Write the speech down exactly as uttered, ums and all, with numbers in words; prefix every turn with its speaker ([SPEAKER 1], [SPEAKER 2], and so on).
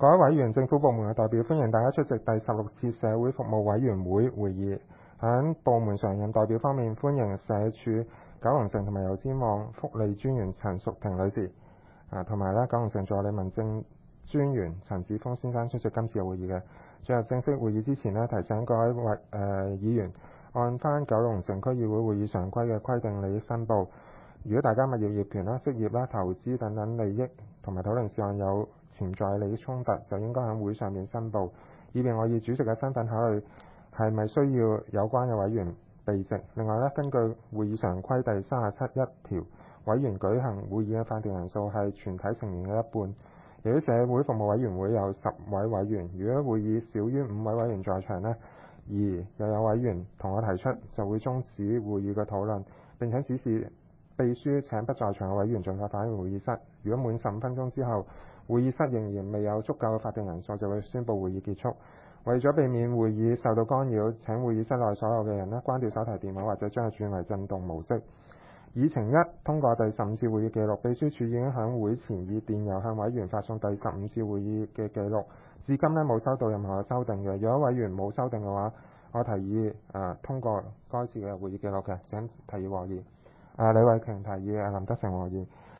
[SPEAKER 1] 各位委員、政府部門嘅代表，歡迎大家出席第十六次社會服務委員會會議。喺部門常任代表方面，歡迎社署九龍城同埋油尖旺福利專員陳淑婷女士，啊，同埋咧九龍城助理民政專員陳子峰先生出席今次嘅會議嘅。進入正式會議之前呢，提醒各位委誒、呃、議員，按翻九龍城區議會會議常規嘅規定利益申報。如果大家物業業權啦、職業啦、投資等等利益同埋討論事項有潛在利益衝突，就應該喺會上面申報，以便我以主席嘅身份考慮係咪需要有關嘅委員備席。另外咧，根據會議常規第三十七一條，委員舉行會議嘅法定人數係全體成員嘅一半。由於社會服務委員會有十位委員，如果會議少於五位委員在場呢，而又有委員同我提出，就會終止會議嘅討論，並且指示秘書請不在場嘅委員盡快返回會議室。如果滿十五分鐘之後，會議室仍然未有足夠嘅法定人數，就會宣佈會議結束。為咗避免會議受到干擾，請會議室內所有嘅人呢關掉手提電話或者將佢轉為震動模式。議程一，通過第十五次會議記錄。秘書處已經喺會前以電郵向委員發送第十五次會議嘅記錄，至今呢冇收到任何嘅修訂嘅。如果委員冇修訂嘅話，我提議誒、呃、通過該次嘅會議記錄嘅。請提議和議。誒、呃、李慧瓊提議，誒林德成和議。